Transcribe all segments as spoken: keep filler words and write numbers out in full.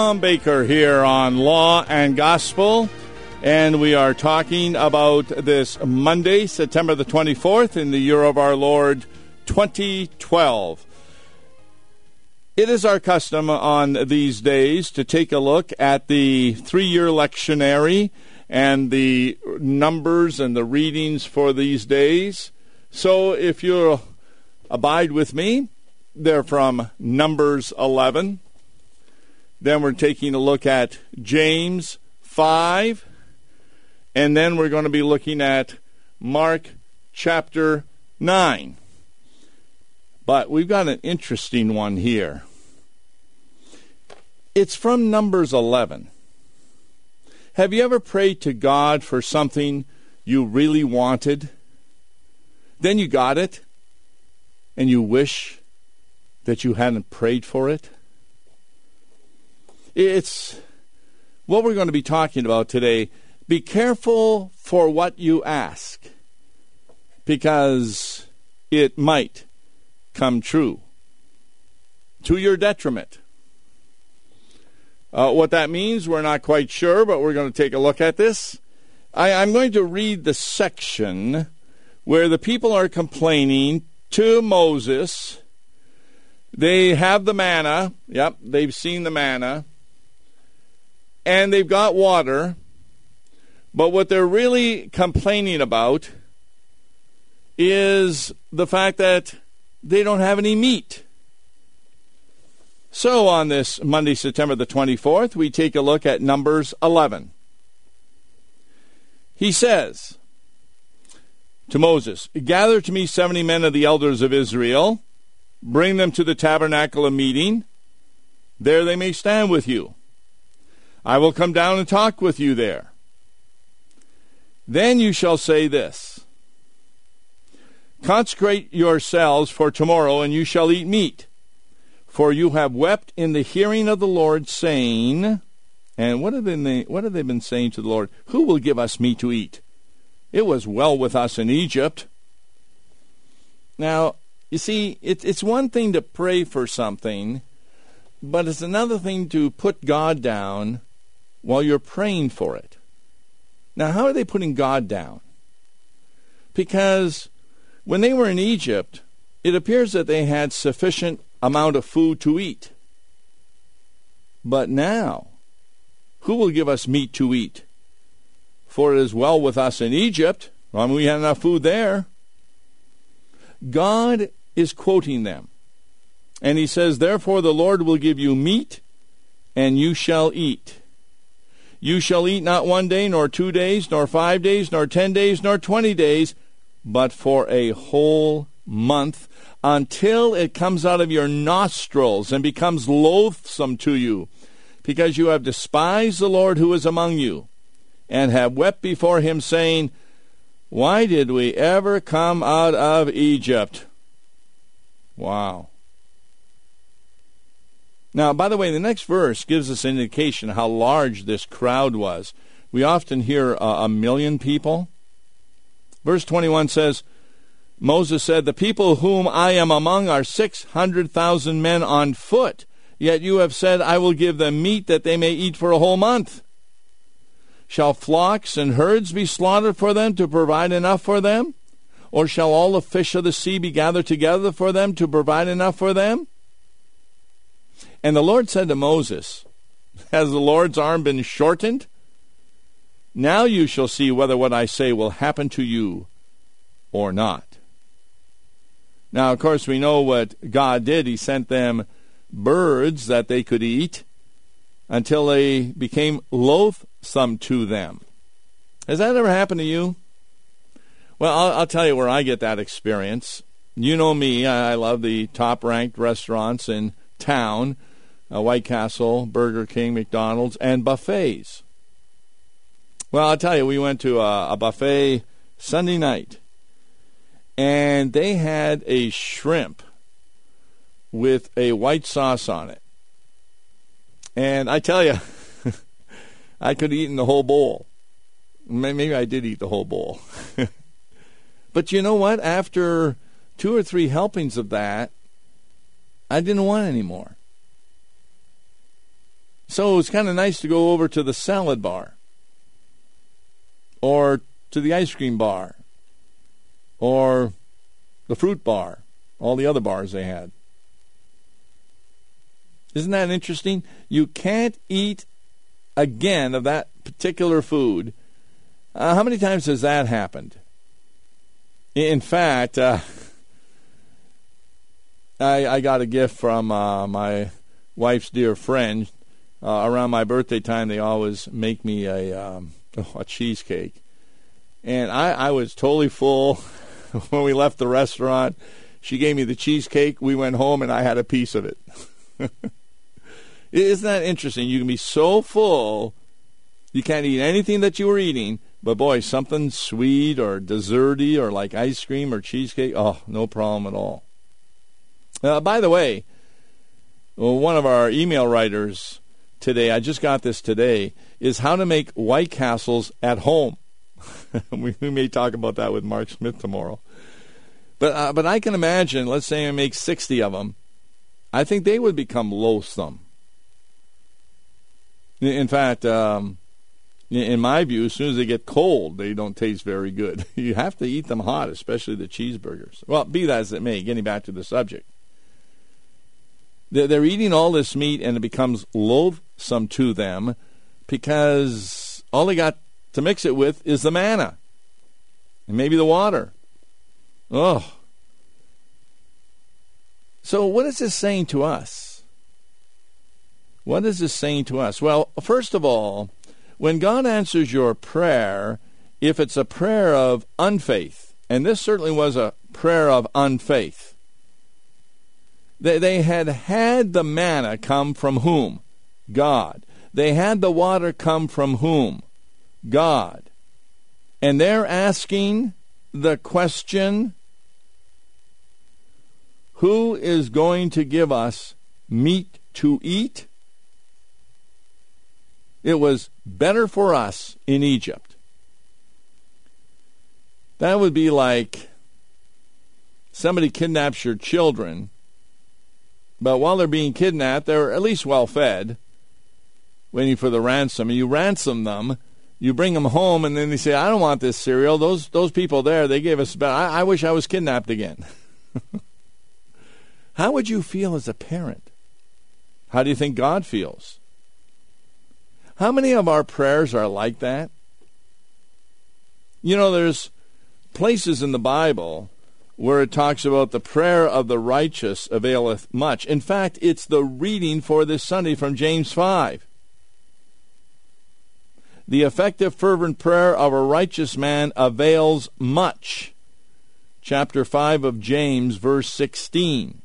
Tom Baker here on Law and Gospel, and we are talking about this Monday, September the twenty-fourth, in the year of our Lord, twenty twelve. It is our custom on these days to take a look at the three-year lectionary and the numbers and the readings for these days. So if you'll abide with me, they're from Numbers eleven. Then we're taking a look at James five. And then we're going to be looking at Mark chapter nine. But we've got an interesting one here. It's from Numbers eleven. Have you ever prayed to God for something you really wanted? Then you got it, and you wish that you hadn't prayed for it? It's what we're going to be talking about today. Be careful for what you ask, because it might come true to your detriment. Uh, what that means, we're not quite sure, but we're going to take a look at this. I, I'm going to read the section where the people are complaining to Moses. They have the manna. Yep, they've seen the manna. And they've got water, but what they're really complaining about is the fact that they don't have any meat. So on this Monday, September the twenty-fourth, we take a look at Numbers eleven. He says to Moses, "Gather to me seventy men of the elders of Israel, bring them to the tabernacle of meeting, there they may stand with you. I will come down and talk with you there. Then you shall say this: Consecrate yourselves for tomorrow, and you shall eat meat. For you have wept in the hearing of the Lord, saying," and what have they, what have they been saying to the Lord? "Who will give us meat to eat? It was well with us in Egypt." Now, you see, it, it's one thing to pray for something, but it's another thing to put God down while you're praying for it. Now, how are they putting God down? Because when they were in Egypt, it appears that they had sufficient amount of food to eat. But now, who will give us meat to eat? For it is well with us in Egypt. I mean, we had enough food there. God is quoting them. And he says, "Therefore the Lord will give you meat, and you shall eat. You shall eat not one day, nor two days, nor five days, nor ten days, nor twenty days, but for a whole month, until it comes out of your nostrils and becomes loathsome to you, because you have despised the Lord who is among you, and have wept before him, saying, Why did we ever come out of Egypt?" Wow. Now, by the way, the next verse gives us an indication how large this crowd was. We often hear uh, a million people. Verse twenty-one says, Moses said, "The people whom I am among are six hundred thousand men on foot. Yet you have said, I will give them meat that they may eat for a whole month. Shall flocks and herds be slaughtered for them to provide enough for them? Or shall all the fish of the sea be gathered together for them to provide enough for them?" And the Lord said to Moses, "Has the Lord's arm been shortened? Now you shall see whether what I say will happen to you or not." Now, of course, we know what God did. He sent them birds that they could eat until they became loathsome to them. Has that ever happened to you? Well, I'll, I'll tell you where I get that experience. You know me. I, I love the top-ranked restaurants in town, uh, White Castle, Burger King, McDonald's, and buffets. Well, I'll tell you, we went to a, a buffet Sunday night, and they had a shrimp with a white sauce on it. And I tell you, I could have eaten the whole bowl. Maybe I did eat the whole bowl. But you know what? After two or three helpings of that, I didn't want any more. So it was kind of nice to go over to the salad bar or to the ice cream bar or the fruit bar, all the other bars they had. Isn't that interesting? You can't eat again of that particular food. Uh, how many times has that happened? In fact, uh, I, I got a gift from uh, my wife's dear friend. Uh, around my birthday time, they always make me a, um, a cheesecake. And I, I was totally full when we left the restaurant. She gave me the cheesecake. We went home, and I had a piece of it. Isn't that interesting? You can be so full, you can't eat anything that you were eating, but boy, something sweet or desserty or like ice cream or cheesecake, oh, no problem at all. Uh, by the way, well, one of our email writers today, I just got this today, is how to make White Castles at home. we, we may talk about that with Mark Smith tomorrow. But uh, but I can imagine, let's say I make sixty of them, I think they would become loathsome. In fact, um, in my view, as soon as they get cold, they don't taste very good. You have to eat them hot, especially the cheeseburgers. Well, be that as it may, getting back to the subject. They're eating all this meat, and it becomes loathsome to them because all they got to mix it with is the manna and maybe the water. Oh. So what is this saying to us? What is this saying to us? Well, first of all, when God answers your prayer, if it's a prayer of unfaith, and this certainly was a prayer of unfaith, they, they had had the manna come from whom? God. They had the water come from whom? God. And they're asking the question, who is going to give us meat to eat? It was better for us in Egypt. That would be like somebody kidnaps your children, but while they're being kidnapped, they're at least well fed, waiting for the ransom. And you ransom them, you bring them home, and then they say, I don't want this cereal. Those those people there, they gave us, I, I wish I was kidnapped again. How would you feel as a parent? How do you think God feels? How many of our prayers are like that? You know, there's places in the Bible where it talks about the prayer of the righteous availeth much. In fact, it's the reading for this Sunday from James five. The effective, fervent prayer of a righteous man avails much. Chapter five of James, verse sixteen.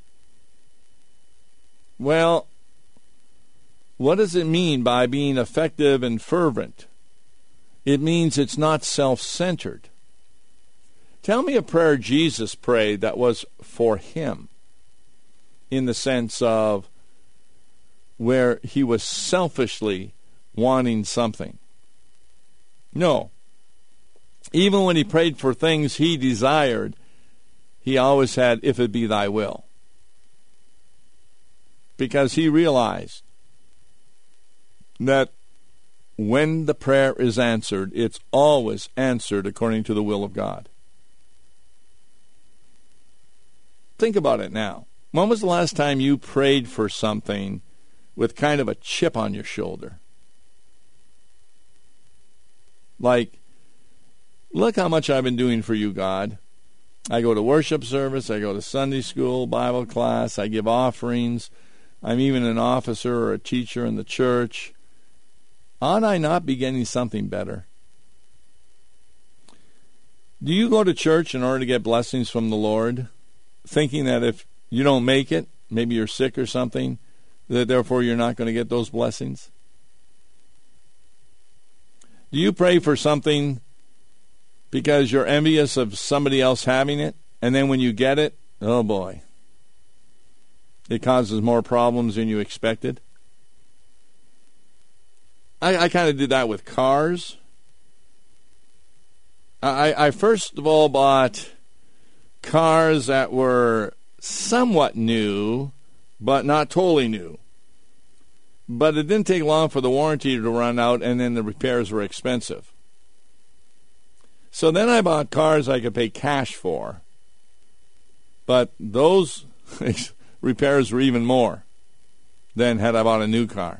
Well, what does it mean by being effective and fervent? It means it's not self-centered. Tell me a prayer Jesus prayed that was for him, in the sense of where he was selfishly wanting something. No. Even when he prayed for things he desired, he always had, if it be thy will. Because he realized that when the prayer is answered, it's always answered according to the will of God. Think about it now. When was the last time you prayed for something with kind of a chip on your shoulder? Like, look how much I've been doing for you, God. I go to worship service, I go to Sunday school, Bible class, I give offerings. I'm even an officer or a teacher in the church. Ought I not be getting something better? Do you go to church in order to get blessings from the Lord, thinking that if you don't make it, maybe you're sick or something, that therefore you're not going to get those blessings? Do you pray for something because you're envious of somebody else having it, and then when you get it, oh boy, it causes more problems than you expected? I, I kind of did that with cars. I, I first of all bought cars that were somewhat new, but not totally new. But it didn't take long for the warranty to run out, and then the repairs were expensive. So then I bought cars I could pay cash for. But those repairs were even more than had I bought a new car.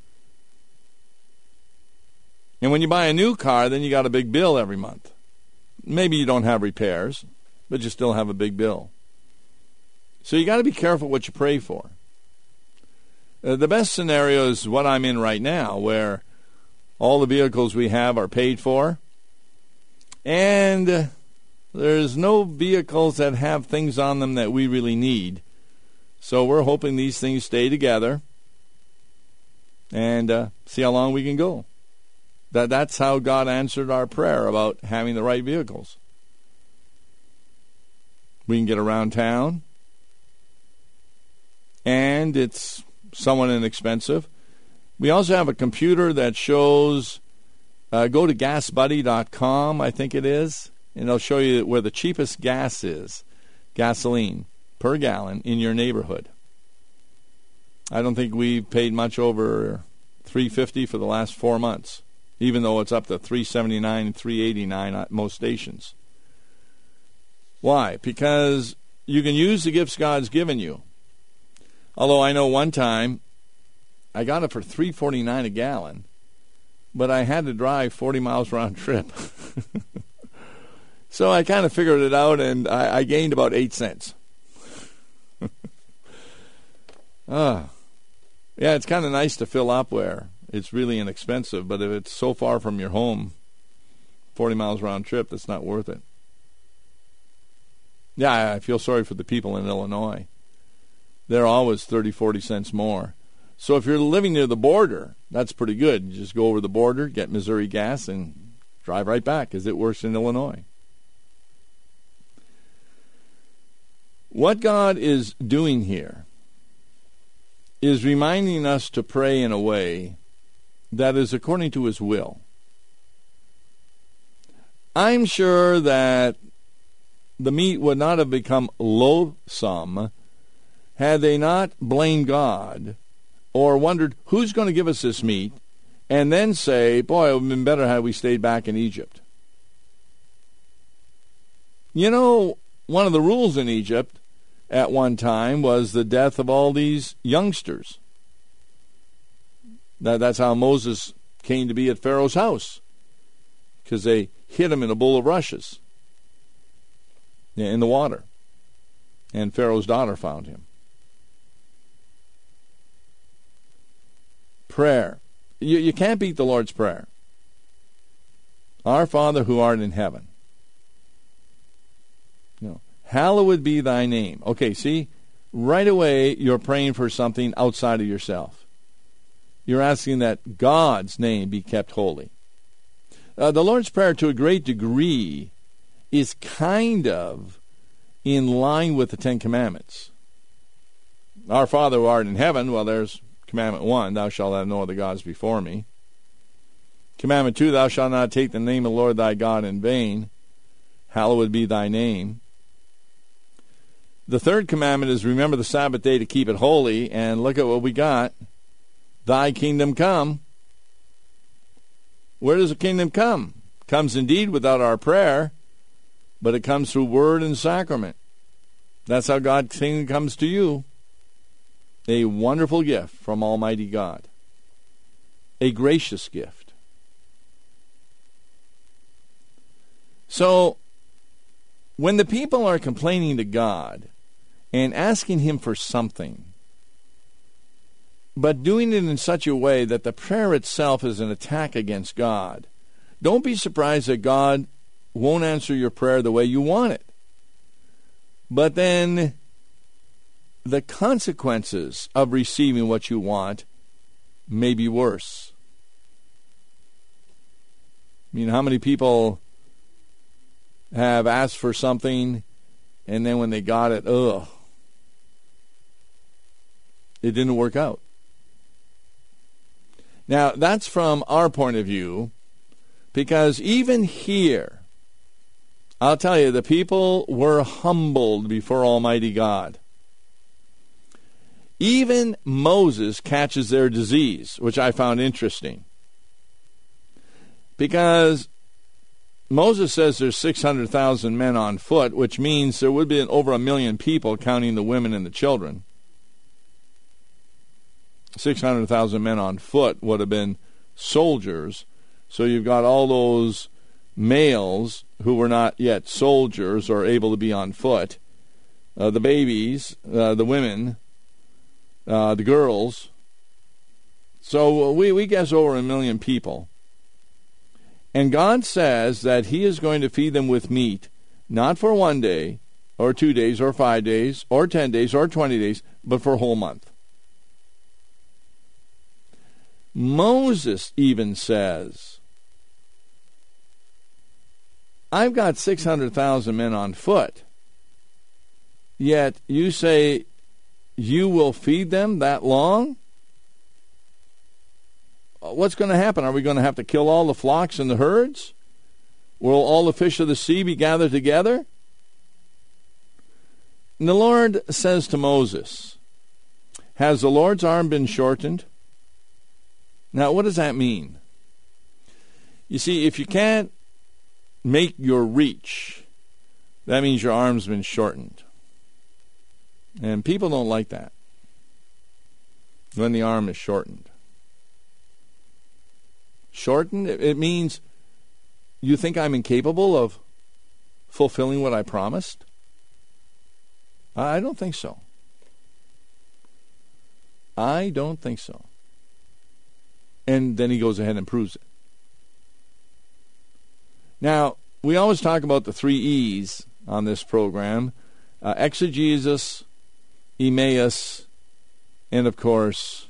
And when you buy a new car, then you got a big bill every month. Maybe you don't have repairs, but you still have a big bill. So you got to be careful what you pray for. Uh, the best scenario is what I'm in right now, where all the vehicles we have are paid for, and uh, there's no vehicles that have things on them that we really need. So we're hoping these things stay together and uh, see how long we can go. That That's how God answered our prayer about having the right vehicles. We can get around town, and it's somewhat inexpensive. We also have a computer that shows, uh, go to gas buddy dot com, I think it is, and it'll show you where the cheapest gas is, gasoline, per gallon in your neighborhood. I don't think we've paid much over three fifty for the last four months, even though it's up to three seventy-nine and three eighty-nine at most stations. Why? Because you can use the gifts God's given you. Although I know one time I got it for three forty-nine a gallon, but I had to drive forty miles round trip. So I kind of figured it out, and I, I gained about eight cents. Ah, yeah, it's kind of nice to fill up where it's really inexpensive, but if it's so far from your home, forty miles round trip, that's not worth it. Yeah, I feel sorry for the people in Illinois. They're always thirty, forty cents more. So if you're living near the border, that's pretty good. You just go over the border, get Missouri gas, and drive right back, because it works in Illinois. What God is doing here is reminding us to pray in a way that is according to His will. I'm sure that the meat would not have become loathsome had they not blamed God or wondered, who's going to give us this meat? And then say, boy, it would have been better had we stayed back in Egypt. You know, one of the rules in Egypt at one time was the death of all these youngsters. That, that's how Moses came to be at Pharaoh's house, because they hid him in a bowl of rushes in the water, and Pharaoh's daughter found him. Prayer. You, you can't beat the Lord's Prayer. Our Father who art in heaven. You know, hallowed be thy name. Okay, see, right away you're praying for something outside of yourself. You're asking that God's name be kept holy. Uh, the Lord's Prayer, to a great degree, is kind of in line with the Ten Commandments. Our Father who art in heaven, well, there's Commandment one, thou shalt have no other gods before me. Commandment two, thou shalt not take the name of the Lord thy God in vain. Hallowed be thy name. The third commandment is remember the Sabbath day to keep it holy, and look at what we got. Thy kingdom come. Where does the kingdom come? It comes indeed without our prayer, but it comes through word and sacrament. That's how God's kingdom comes to you. A wonderful gift from Almighty God. A gracious gift. So, when the people are complaining to God and asking Him for something, but doing it in such a way that the prayer itself is an attack against God, don't be surprised that God won't answer your prayer the way you want it. But then the consequences of receiving what you want may be worse. I mean, how many people have asked for something, and then when they got it, ugh, it didn't work out. Now, that's from our point of view, because even here, I'll tell you, the people were humbled before Almighty God. Even Moses catches their disease, which I found interesting. Because Moses says there's six hundred thousand men on foot, which means there would be over a million people, counting the women and the children. six hundred thousand men on foot would have been soldiers. So you've got all those males who were not yet soldiers or able to be on foot, uh, the babies, uh, the women, uh, the girls. So we, we guess over a million people. And God says that he is going to feed them with meat, not for one day, or two days, or five days, or ten days, or twenty days, but for a whole month. Moses even says, I've got six hundred thousand men on foot, yet you say you will feed them that long? What's going to happen? Are we going to have to kill all the flocks and the herds? Will all the fish of the sea be gathered together? And the Lord says to Moses, has the Lord's arm been shortened? Now, what does that mean? You see, if you can't make your reach, that means your arm's been shortened. And people don't like that when the arm is shortened. Shortened, it means you think I'm incapable of fulfilling what I promised? I don't think so. I don't think so. And then he goes ahead and proves it. Now, we always talk about the three E's on this program. Uh, exegesis, Emmaus, and of course,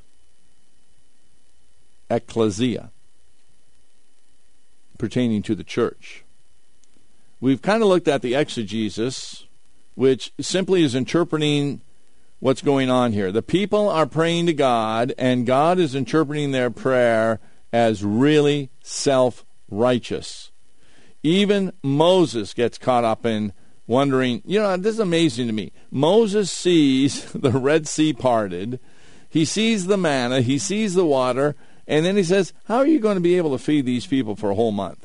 ecclesia, pertaining to the church. We've kind of looked at the exegesis, which simply is interpreting what's going on here. The people are praying to God, and God is interpreting their prayer as really self-righteous. Even Moses gets caught up in wondering, you know, this is amazing to me. Moses sees the Red Sea parted. He sees the manna. He sees the water. And then he says, how are you going to be able to feed these people for a whole month?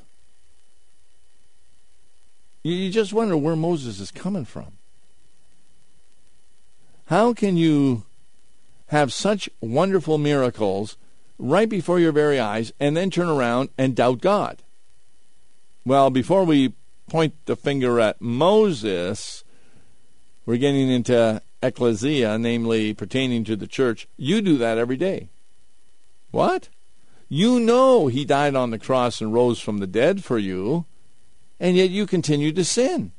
You just wonder where Moses is coming from. How can you have such wonderful miracles right before your very eyes and then turn around and doubt God? Well, before we point the finger at Moses, we're getting into ecclesia, namely pertaining to the church. You do that every day. What? You know he died on the cross and rose from the dead for you, and yet you continue to sin.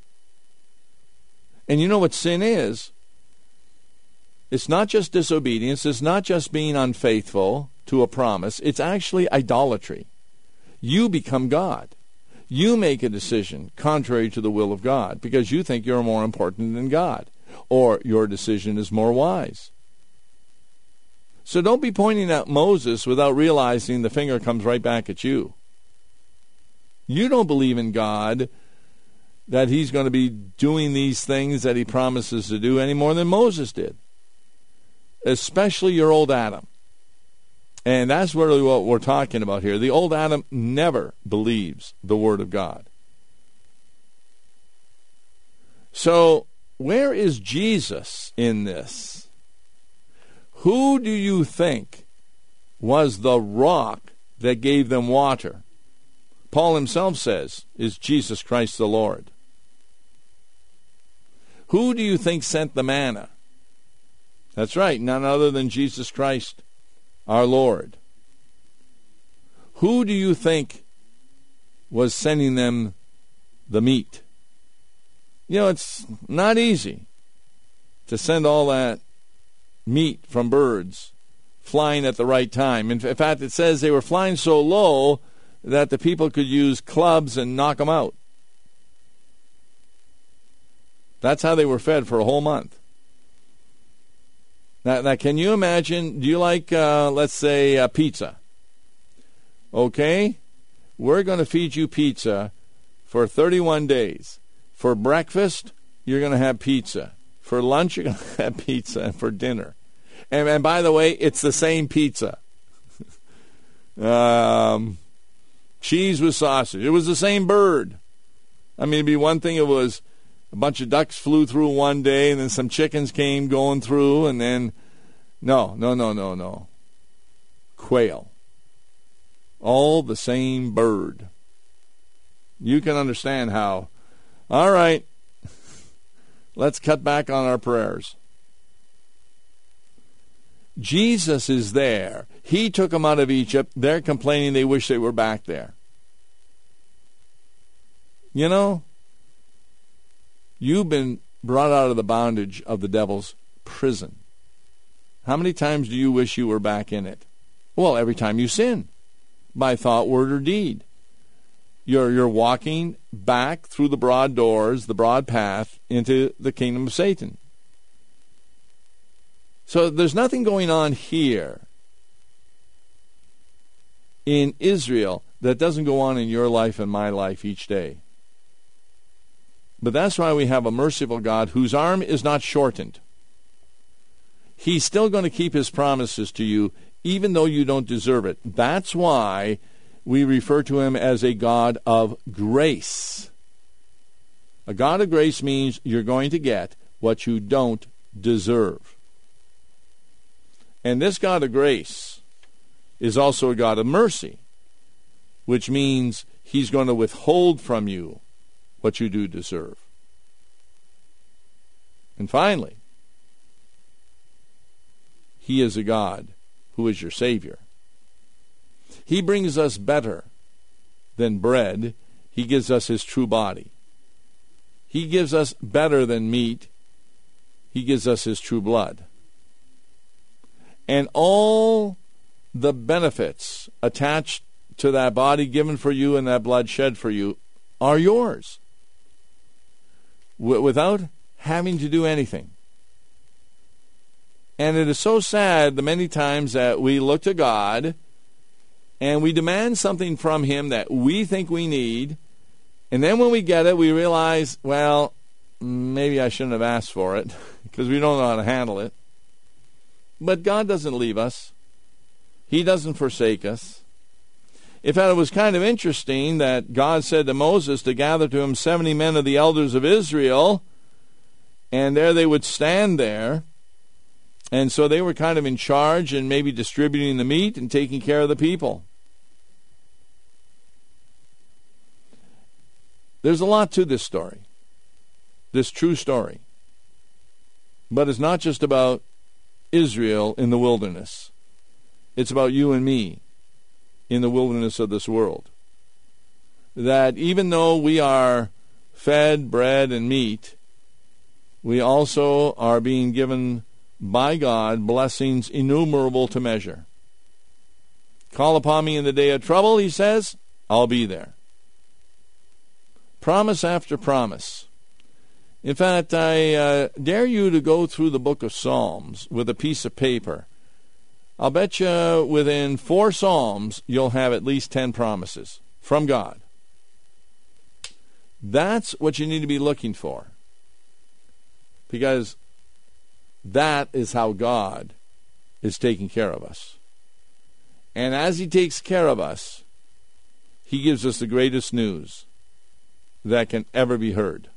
And you know what sin is? It's not just disobedience. It's not just being unfaithful to a promise. It's actually idolatry. You become God. You make a decision contrary to the will of God because you think you're more important than God, or your decision is more wise. So don't be pointing at Moses without realizing the finger comes right back at you. You don't believe in God, that he's going to be doing these things that he promises to do any more than Moses did. Especially your old Adam. And that's really what we're talking about here. The old Adam never believes the Word of God. So, where is Jesus in this? Who do you think was the rock that gave them water? Paul himself says, is Jesus Christ the Lord. Who do you think sent the manna? That's right, none other than Jesus Christ, our Lord. Who do you think was sending them the meat? You know, it's not easy to send all that meat from birds flying at the right time. In fact, it says they were flying so low that the people could use clubs and knock them out. That's how they were fed for a whole month. Now, now can you imagine, do you like, uh, let's say, uh, pizza? Okay, we're going to feed you pizza for thirty-one days. For breakfast, you're going to have pizza. For lunch, you're going to have pizza. And for dinner. And, and by the way, it's the same pizza. um, cheese with sausage. It was the same bird. I mean, it'd be one thing, it was a bunch of ducks flew through one day, and then some chickens came going through, and then, no, no, no, no, no. Quail. All the same bird. You can understand how, all right, let's cut back on our prayers. Jesus is there. He took them out of Egypt. They're complaining they wish they were back there. You know, you've been brought out of the bondage of the devil's prison. How many times do you wish you were back in it? Well, every time you sin, by thought, word, or deed. You're, you're walking back through the broad doors, the broad path, into the kingdom of Satan. So there's nothing going on here in Israel that doesn't go on in your life and my life each day. But that's why we have a merciful God whose arm is not shortened. He's still going to keep his promises to you, even though you don't deserve it. That's why we refer to him as a God of grace. A God of grace means you're going to get what you don't deserve. And this God of grace is also a God of mercy, which means he's going to withhold from you what you do deserve. And finally, he is a God who is your Savior. He brings us better than bread. He gives us his true body. He gives us better than meat. He gives us his true blood. And all the benefits attached to that body given for you and that blood shed for you are yours, w- without having to do anything. And it is so sad the many times that we look to God and we demand something from him that we think we need, and then when we get it, we realize, well, maybe I shouldn't have asked for it because we don't know how to handle it. But God doesn't leave us. He doesn't forsake us. In fact, it was kind of interesting that God said to Moses to gather to him seventy men of the elders of Israel, and there they would stand there. And so they were kind of in charge and maybe distributing the meat and taking care of the people. There's a lot to this story, this true story. But it's not just about Israel in the wilderness. It's about you and me in the wilderness of this world. That even though we are fed bread and meat, we also are being given by God blessings innumerable to measure. Call upon me in the day of trouble, he says, I'll be there. Promise after promise. In fact, I uh, dare you to go through the book of Psalms with a piece of paper. I'll bet you within four Psalms you'll have at least ten promises from God. That's what you need to be looking for. Because that is how God is taking care of us. And as he takes care of us, he gives us the greatest news that can ever be heard.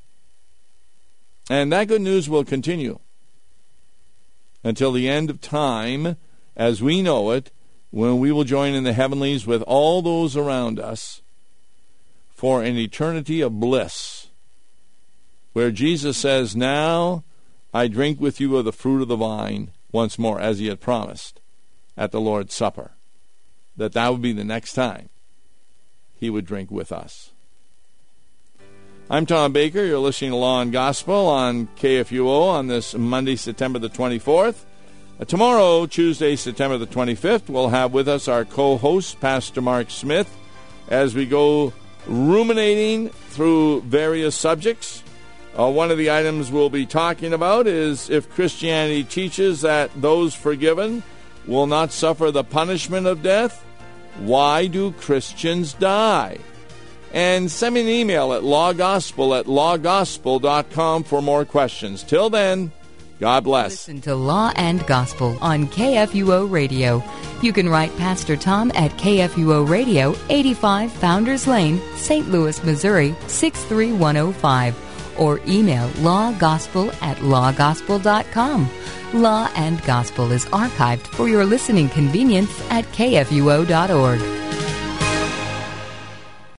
And that good news will continue until the end of time, as we know it, when we will join in the heavenlies with all those around us for an eternity of bliss, where Jesus says, now I drink with you of the fruit of the vine once more, as he had promised at the Lord's Supper, that that would be the next time he would drink with us. I'm Tom Baker. You're listening to Law and Gospel on K F U O on this Monday, September the twenty-fourth. Uh, tomorrow, Tuesday, September the twenty-fifth, we'll have with us our co-host, Pastor Mark Smith, as we go ruminating through various subjects. Uh, one of the items we'll be talking about is if Christianity teaches that those forgiven will not suffer the punishment of death, why do Christians die? And send me an email at lawgospel at lawgospel dot com for more questions. Till then, God bless. Listen to Law and Gospel on K F U O Radio. You can write Pastor Tom at K F U O Radio, eighty-five Founders Lane, Saint Louis, Missouri, six three one oh five, or email lawgospel at lawgospel dot com. Law and Gospel is archived for your listening convenience at K F U O dot org.